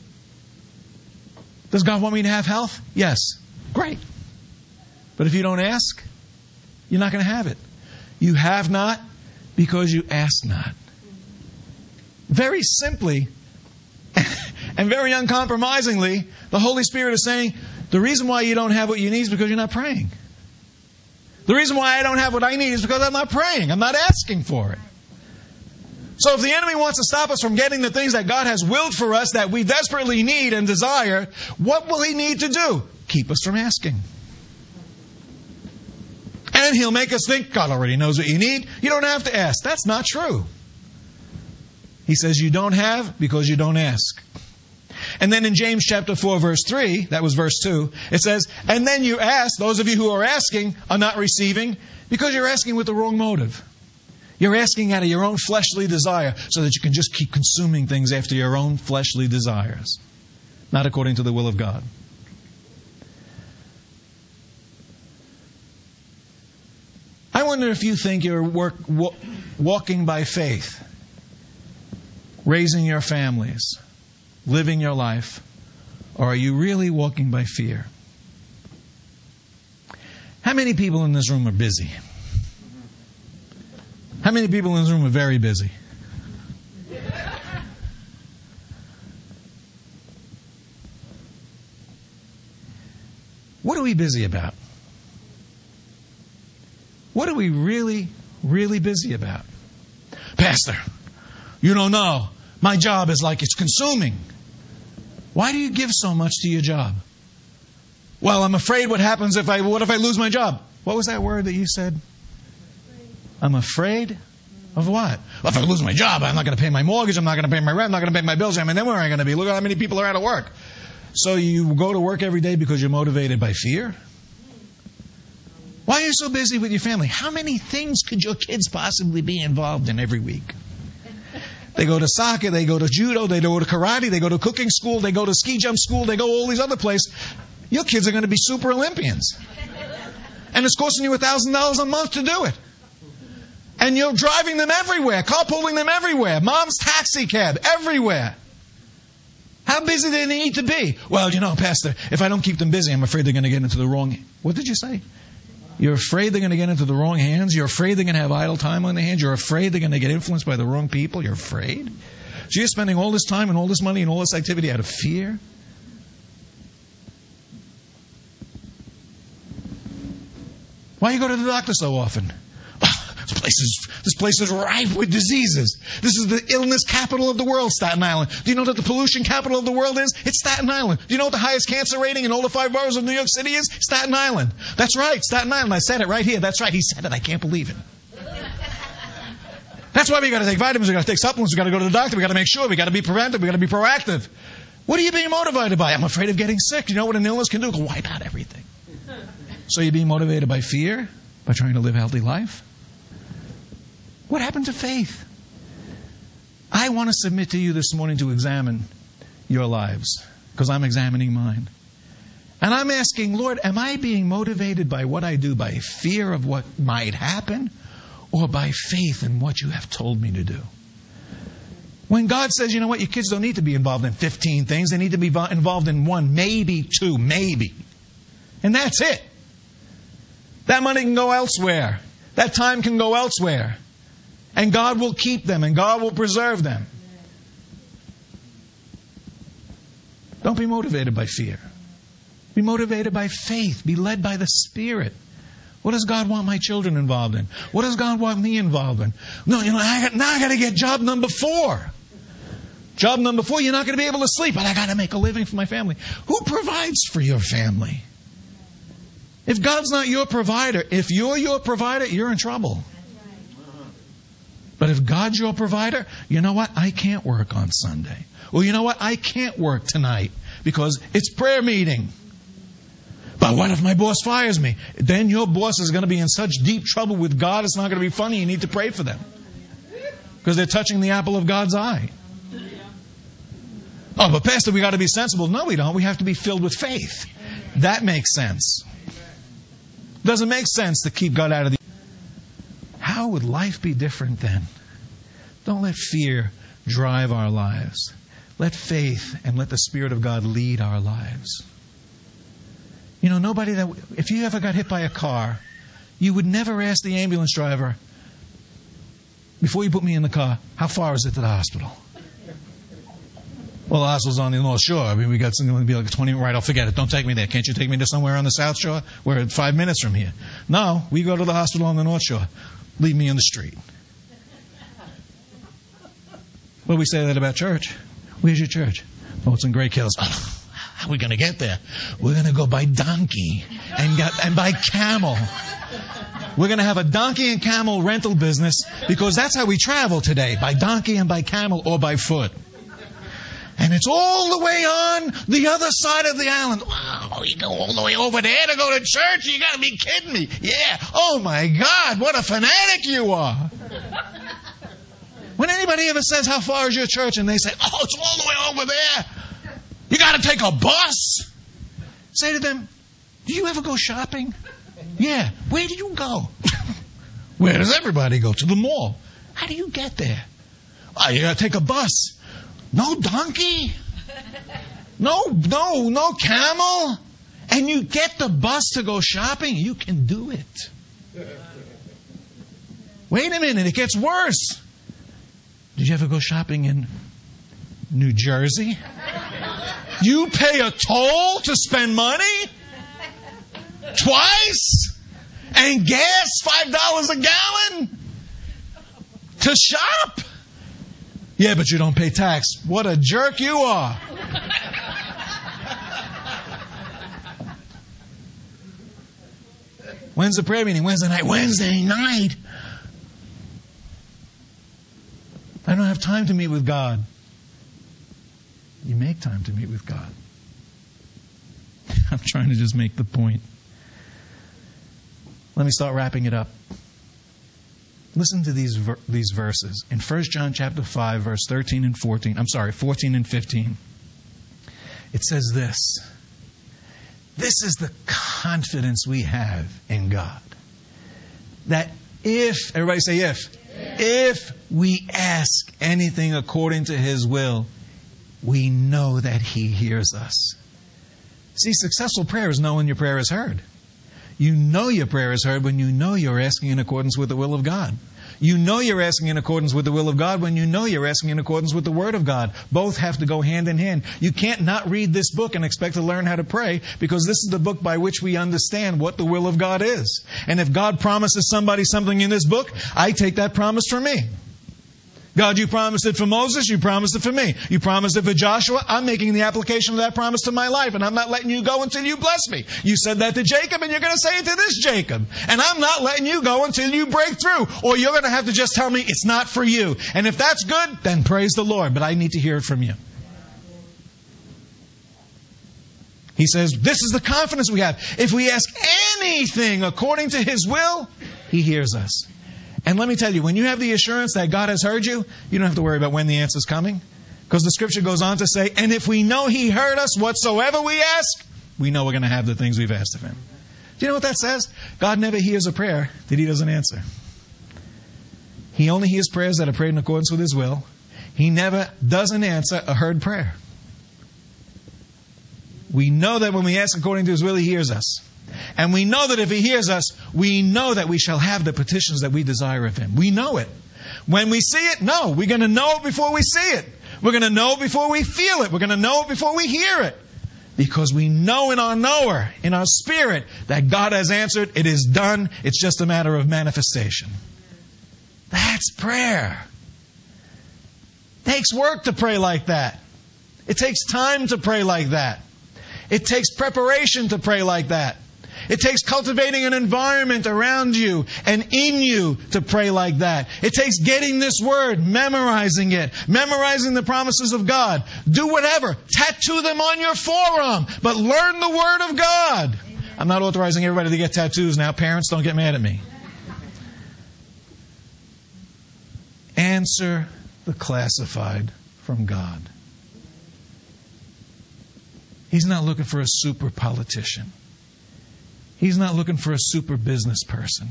Does God want me to have health? Yes. Great. But if you don't ask, you're not going to have it. You have not because you ask not. Very simply and very uncompromisingly, the Holy Spirit is saying, the reason why you don't have what you need is because you're not praying. The reason why I don't have what I need is because I'm not praying. I'm not asking for it. So if the enemy wants to stop us from getting the things that God has willed for us that we desperately need and desire, what will he need to do? Keep us from asking. And he'll make us think God already knows what you need. You don't have to ask. That's not true. He says you don't have because you don't ask. And then in James chapter four, verse three, that was verse two, it says, and then you ask, those of you who are asking are not receiving because you're asking with the wrong motive. You're asking out of your own fleshly desire so that you can just keep consuming things after your own fleshly desires, not according to the will of God. I wonder if you think you're work, w- walking by faith, raising your families, living your life, or are you really walking by fear? How many people in this room are busy? How many people in this room are very busy? What are we busy about? What are we really, really busy about? Pastor, you don't know. My job is like it's consuming. Why do you give so much to your job? Well, I'm afraid what happens if I, what if I lose my job? What was that word that you said? I'm afraid of what? Well, if I lose my job, I'm not going to pay my mortgage, I'm not going to pay my rent, I'm not going to pay my bills. I mean, then where am I going to be? Look at how many people are out of work. So you go to work every day because you're motivated by fear? Why are you so busy with your family? How many things could your kids possibly be involved in every week? They go to soccer, they go to judo, they go to karate, they go to cooking school, they go to ski jump school, they go all these other places. Your kids are going to be super Olympians. And it's costing you one thousand dollars a month to do it. And you're driving them everywhere, carpooling them everywhere, mom's taxi cab, everywhere. How busy do they need to be? Well, you know, Pastor, if I don't keep them busy, I'm afraid they're going to get into the wrong... What did you say? You're afraid they're going to get into the wrong hands? You're afraid they're going to have idle time on their hands? You're afraid they're going to get influenced by the wrong people? You're afraid? So you're spending all this time and all this money and all this activity out of fear? Why do you go to the doctor so often? This place is, this place is rife with diseases. This is the illness capital of the world, Staten Island. Do you know that the pollution capital of the world is? It's Staten Island. Do you know what the highest cancer rating in all the five boroughs of New York City is? Staten Island. That's right, Staten Island. I said it right here. That's right. He said it. I can't believe it. That's why we got to take vitamins, we got to take supplements, we got to go to the doctor, we got to make sure, we got to be preventive, we got to be proactive. What are you being motivated by? I'm afraid of getting sick. You know what an illness can do? It can wipe out everything. So you're being motivated by fear, by trying to live a healthy life? What happened to faith? I want to submit to you this morning to examine your lives, because I'm examining mine. And I'm asking, Lord, am I being motivated by what I do by fear of what might happen, or by faith in what you have told me to do? When God says, you know what, your kids don't need to be involved in fifteen things. They need to be involved in one, maybe two, maybe. And that's it. That money can go elsewhere. That time can go elsewhere. And God will keep them and God will preserve them. Don't be motivated by fear. Be motivated by faith. Be led by the Spirit. What does God want my children involved in? What does God want me involved in? No, you know, I got, now I got to get job number four. Job number four, you're not going to be able to sleep, but I got to make a living for my family. Who provides for your family? If God's not your provider, if you're your provider, you're in trouble. But if God's your provider, you know what? I can't work on Sunday. Or you know what? I can't work tonight because it's prayer meeting. But what if my boss fires me? Then your boss is going to be in such deep trouble with God, it's not going to be funny. You need to pray for them. Because they're touching the apple of God's eye. Oh, but Pastor, we got to be sensible. No, we don't. We have to be filled with faith. That makes sense. Doesn't make sense to keep God out of the... How would life be different then? Don't let fear drive our lives. Let faith and let the Spirit of God lead our lives. You know, nobody that... If you ever got hit by a car, you would never ask the ambulance driver, before you put me in the car, how far is it to the hospital? Well, the hospital's on the North Shore. I mean, we got something to be like twenty, right, I'll forget it. Don't take me there. Can't you take me to somewhere on the South Shore? We're five minutes from here. No, we go to the hospital on the North Shore. Leave me in the street. Well, we say that about church. Where's your church? Oh, it's in Great Kills. Oh, how are we going to get there? We're going to go by donkey and, get, and by camel. We're going to have a donkey and camel rental business because that's how we travel today, by donkey and by camel or by foot. And it's all the way on the other side of the island. Wow, you go all the way over there to go to church? You got to be kidding me. Yeah. Oh, my God, what a fanatic you are. When anybody ever says, how far is your church? And they say, oh, it's all the way over there. You got to take a bus. Say to them, do you ever go shopping? Yeah. Where do you go? Where does everybody go? To the mall. How do you get there? Oh, you got to take a bus. No donkey? No, no, no camel? And you get the bus to go shopping? You can do it. Wait a minute, it gets worse. Did you ever go shopping in New Jersey? You pay a toll to spend money? Twice? And gas five dollars a gallon? To shop? Yeah, but you don't pay tax. What a jerk you are. When's the prayer meeting? Wednesday night. Wednesday night. I don't have time to meet with God. You make time to meet with God. I'm trying to just make the point. Let me start wrapping it up. Listen to these ver- these verses. In First John chapter five, verse thirteen and fourteen. I'm sorry, fourteen and fifteen. It says this. This is the confidence we have in God. That if, everybody say if. If, if we ask anything according to His will, we know that He hears us. See, successful prayer is knowing your prayer is heard. You know your prayer is heard when you know you're asking in accordance with the will of God. You know you're asking in accordance with the will of God when you know you're asking in accordance with the Word of God. Both have to go hand in hand. You can't not read this book and expect to learn how to pray, because this is the book by which we understand what the will of God is. And if God promises somebody something in this book, I take that promise for me. God, you promised it for Moses, you promised it for me. You promised it for Joshua, I'm making the application of that promise to my life, and I'm not letting you go until you bless me. You said that to Jacob, and you're going to say it to this Jacob. And I'm not letting you go until you break through, or you're going to have to just tell me it's not for you. And if that's good, then praise the Lord, but I need to hear it from you. He says, this is the confidence we have. If we ask anything according to His will, He hears us. And let me tell you, when you have the assurance that God has heard you, you don't have to worry about when the answer is coming. Because the Scripture goes on to say, and if we know He heard us whatsoever we ask, we know we're going to have the things we've asked of Him. Do you know what that says? God never hears a prayer that He doesn't answer. He only hears prayers that are prayed in accordance with His will. He never doesn't answer a heard prayer. We know that when we ask according to His will, He hears us. And we know that if He hears us, we know that we shall have the petitions that we desire of Him. We know it. When we see it, no. We're going to know it before we see it. We're going to know it before we feel it. We're going to know it before we hear it. Because we know in our knower, in our spirit, that God has answered. It is done. It's just a matter of manifestation. That's prayer. It takes work to pray like that. It takes time to pray like that. It takes preparation to pray like that. It takes cultivating an environment around you and in you to pray like that. It takes getting this word, memorizing it, memorizing the promises of God. Do whatever. Tattoo them on your forearm, but learn the Word of God. I'm not authorizing everybody to get tattoos now. Parents, don't get mad at me. Answer the classified from God. He's not looking for a super politician. He's not looking for a super business person.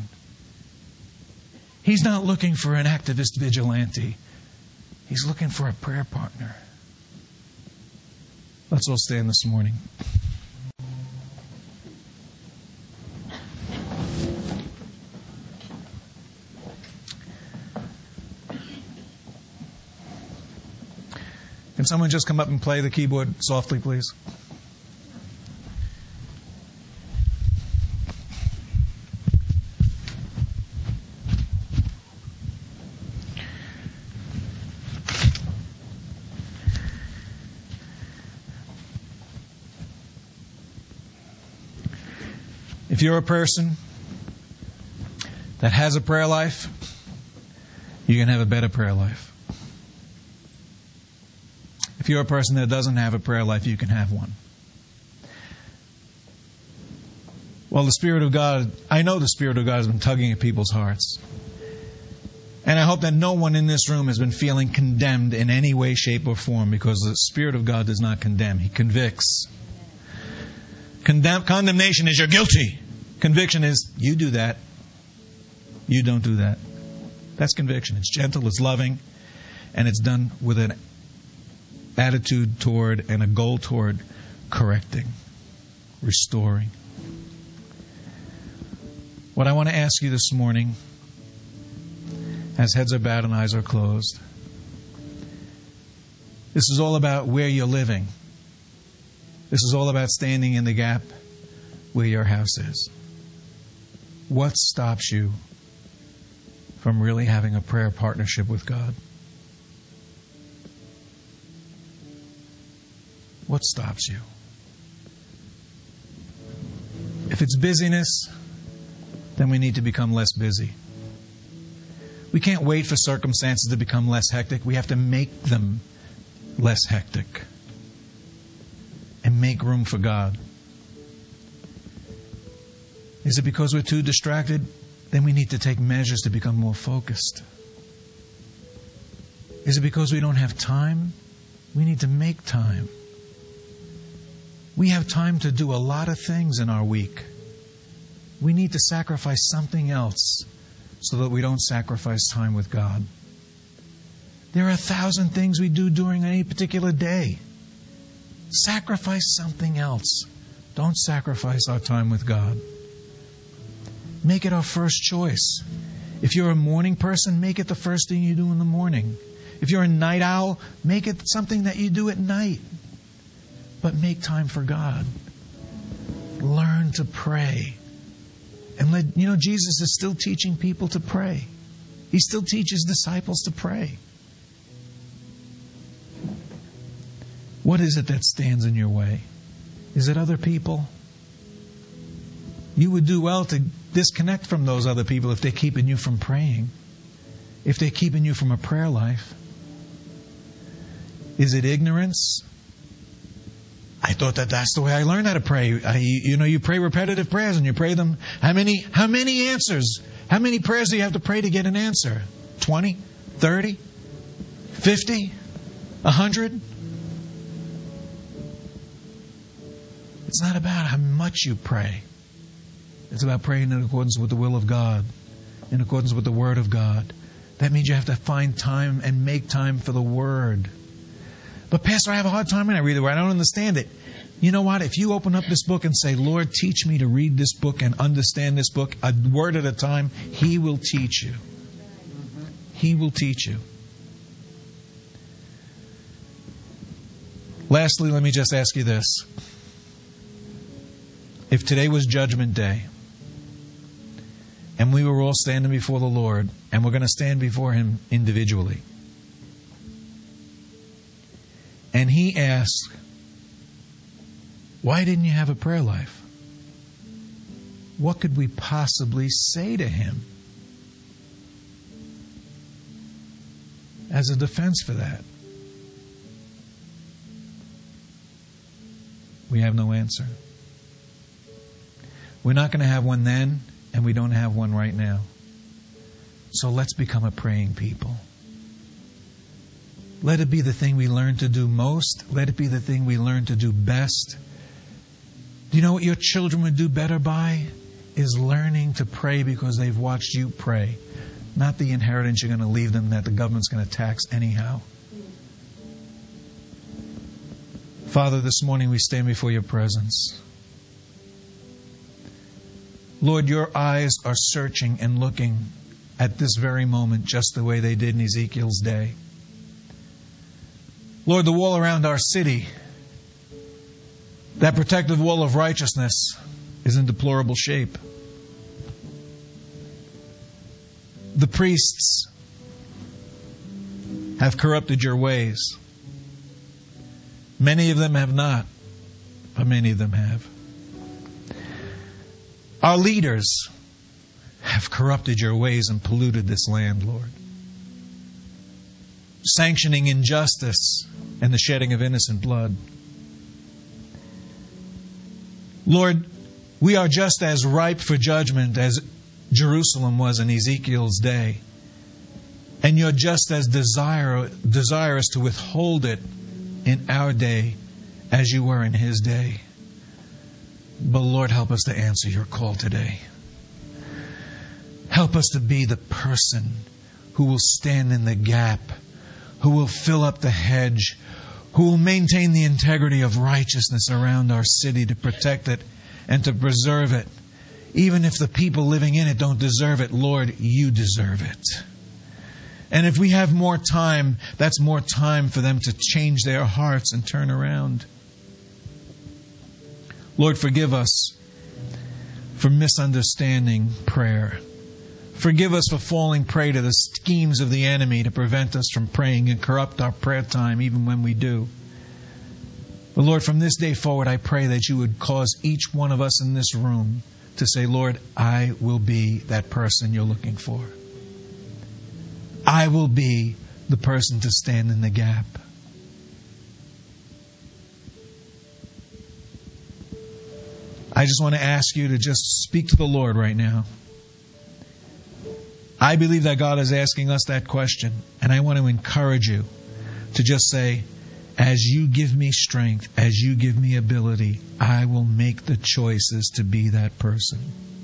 He's not looking for an activist vigilante. He's looking for a prayer partner. Let's all stand this morning. Can someone just come up and play the keyboard softly, please? If you're a person that has a prayer life, you can have a better prayer life. If you're a person that doesn't have a prayer life, you can have one. Well, the Spirit of God, I know the Spirit of God has been tugging at people's hearts. And I hope that no one in this room has been feeling condemned in any way, shape, or form, because the Spirit of God does not condemn. He convicts. Condemn, condemnation is you're guilty. Conviction is you do that. You don't do that. That's conviction. It's gentle, it's loving, and it's done with an attitude toward and a goal toward correcting, restoring. What I want to ask you this morning, as heads are bowed and eyes are closed, this is all about where you're living. This is all about standing in the gap where your house is. What stops you from really having a prayer partnership with God? What stops you? If it's busyness, then we need to become less busy. We can't wait for circumstances to become less hectic. We have to make them less hectic and make room for God. Is it because we're too distracted? Then we need to take measures to become more focused. Is it because we don't have time? We need to make time. We have time to do a lot of things in our week. We need to sacrifice something else so that we don't sacrifice time with God. There are a thousand things we do during any particular day. Sacrifice something else. Don't sacrifice our time with God. Make it our first choice. If you're a morning person, make it the first thing you do in the morning. If you're a night owl, make it something that you do at night. But make time for God. Learn to pray. And let, you know, Jesus is still teaching people to pray. He still teaches disciples to pray. What is it that stands in your way? Is it other people? You would do well to disconnect from those other people if they're keeping you from praying. If they're keeping you from a prayer life. Is it ignorance? I thought that that's the way I learned how to pray. I, you know, you pray repetitive prayers and you pray them. How many, how many answers? How many prayers do you have to pray to get an answer? twenty? thirty? fifty? one hundred? It's not about how much you pray. It's about praying in accordance with the will of God, in accordance with the Word of God. That means you have to find time and make time for the Word. But Pastor, I have a hard time when I read the Word. I don't understand it. You know what? If you open up this book and say, Lord, teach me to read this book and understand this book, a word at a time, He will teach you. He will teach you. Lastly, let me just ask you this. If today was Judgment Day, and we were all standing before the Lord, and we're going to stand before Him individually, and He asks, why didn't you have a prayer life? What could we possibly say to Him as a defense for that? We have no answer. We're not going to have one then, and we don't have one right now. So let's become a praying people. Let it be the thing we learn to do most. Let it be the thing we learn to do best. Do you know what your children would do better by? Is learning to pray because they've watched you pray. Not the inheritance you're going to leave them that the government's going to tax anyhow. Father, this morning we stand before your presence. Lord, your eyes are searching and looking at this very moment just the way they did in Ezekiel's day. Lord, the wall around our city, that protective wall of righteousness, is in deplorable shape. The priests have corrupted your ways. Many of them have not, but many of them have. Our leaders have corrupted your ways and polluted this land, Lord. Sanctioning injustice and the shedding of innocent blood. Lord, we are just as ripe for judgment as Jerusalem was in Ezekiel's day. And you're just as desire, desirous to withhold it in our day as you were in His day. But Lord, help us to answer your call today. Help us to be the person who will stand in the gap, who will fill up the hedge, who will maintain the integrity of righteousness around our city to protect it and to preserve it. Even if the people living in it don't deserve it, Lord, you deserve it. And if we have more time, that's more time for them to change their hearts and turn around. Lord, forgive us for misunderstanding prayer. Forgive us for falling prey to the schemes of the enemy to prevent us from praying and corrupt our prayer time even when we do. But Lord, from this day forward, I pray that you would cause each one of us in this room to say, Lord, I will be that person you're looking for. I will be the person to stand in the gap. I just want to ask you to just speak to the Lord right now. I believe that God is asking us that question, and I want to encourage you to just say, as you give me strength, as you give me ability, I will make the choices to be that person.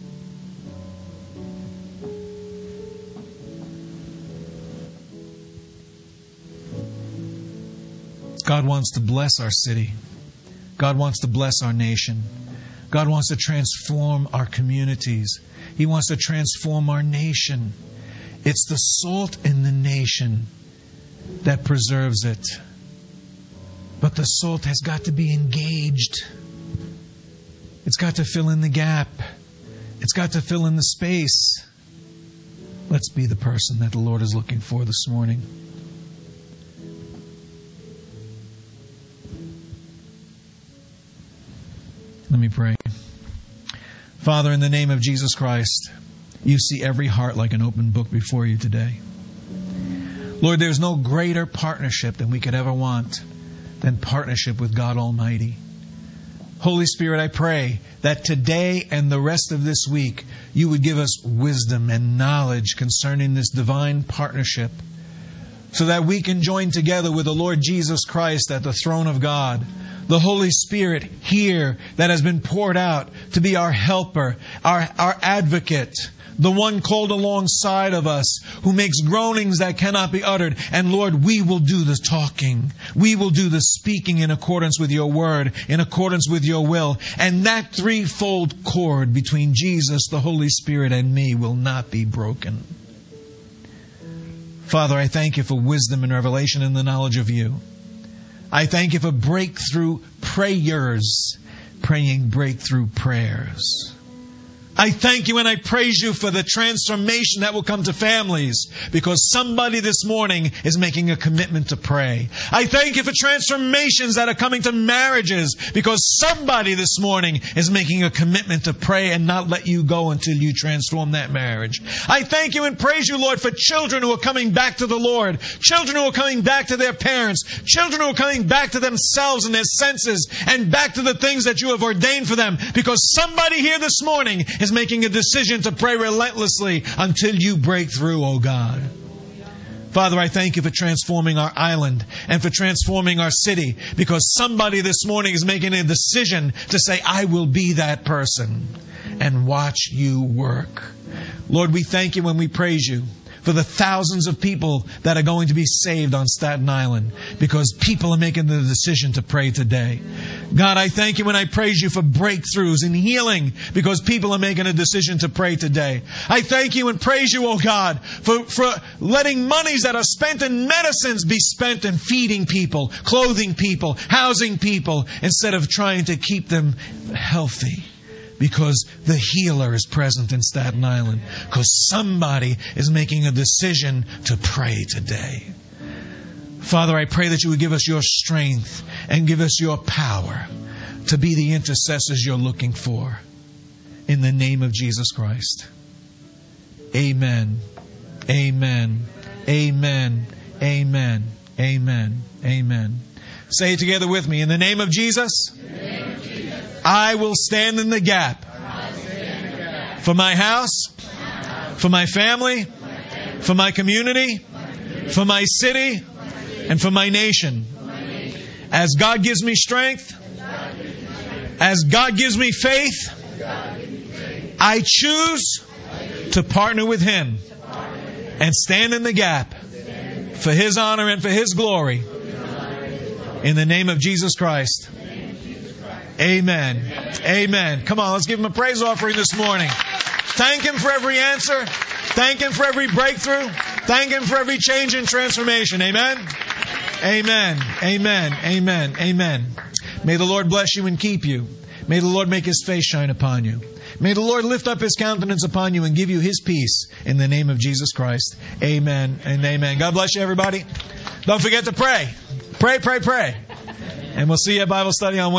God wants to bless our city. God wants to bless our nation. God wants to transform our communities. He wants to transform our nation. It's the salt in the nation that preserves it. But the salt has got to be engaged. It's got to fill in the gap. It's got to fill in the space. Let's be the person that the Lord is looking for this morning. Let me pray. Father, in the name of Jesus Christ, you see every heart like an open book before you today. Lord, there's no greater partnership than we could ever want than partnership with God Almighty. Holy Spirit, I pray that today and the rest of this week, you would give us wisdom and knowledge concerning this divine partnership, so that we can join together with the Lord Jesus Christ at the throne of God, the Holy Spirit here that has been poured out to be our helper, our, our advocate, the one called alongside of us, who makes groanings that cannot be uttered. And Lord, we will do the talking. We will do the speaking in accordance with your word, in accordance with your will. And that threefold cord between Jesus, the Holy Spirit, and me will not be broken. Father, I thank you for wisdom and revelation in the knowledge of you. I thank you for breakthrough prayers, praying breakthrough prayers. I thank you and I praise you for the transformation that will come to families because somebody this morning is making a commitment to pray. I thank you for transformations that are coming to marriages because somebody this morning is making a commitment to pray and not let you go until you transform that marriage. I thank you and praise you, Lord, for children who are coming back to the Lord, children who are coming back to their parents, children who are coming back to themselves and their senses and back to the things that you have ordained for them because somebody here this morning is making a decision to pray relentlessly until you break through, oh God. Father, I thank you for transforming our island and for transforming our city because somebody this morning is making a decision to say, I will be that person and watch you work. Lord, we thank you and we praise you for the thousands of people that are going to be saved on Staten Island because people are making the decision to pray today. God, I thank you and I praise you for breakthroughs and healing because people are making a decision to pray today. I thank you and praise you, oh God, for, for letting monies that are spent in medicines be spent in feeding people, clothing people, housing people, instead of trying to keep them healthy. Because the healer is present in Staten Island. Because somebody is making a decision to pray today. Father, I pray that you would give us your strength and give us your power to be the intercessors you're looking for. In the name of Jesus Christ. Amen. Amen. Amen. Amen. Amen. Amen. Say it together with me. In the name of Jesus. I will stand in the gap for my house, for my family, for my community, for my city, and for my nation. As God gives me strength, as God gives me faith, I choose to partner with Him and stand in the gap for His honor and for His glory. In the name of Jesus Christ. Amen. Amen. Come on, let's give Him a praise offering this morning. Thank Him for every answer. Thank Him for every breakthrough. Thank Him for every change and transformation. Amen. Amen. Amen. Amen. Amen. May the Lord bless you and keep you. May the Lord make His face shine upon you. May the Lord lift up His countenance upon you and give you His peace in the name of Jesus Christ. Amen and amen. God bless you, everybody. Don't forget to pray. Pray, pray, pray. And we'll see you at Bible study on Wednesday.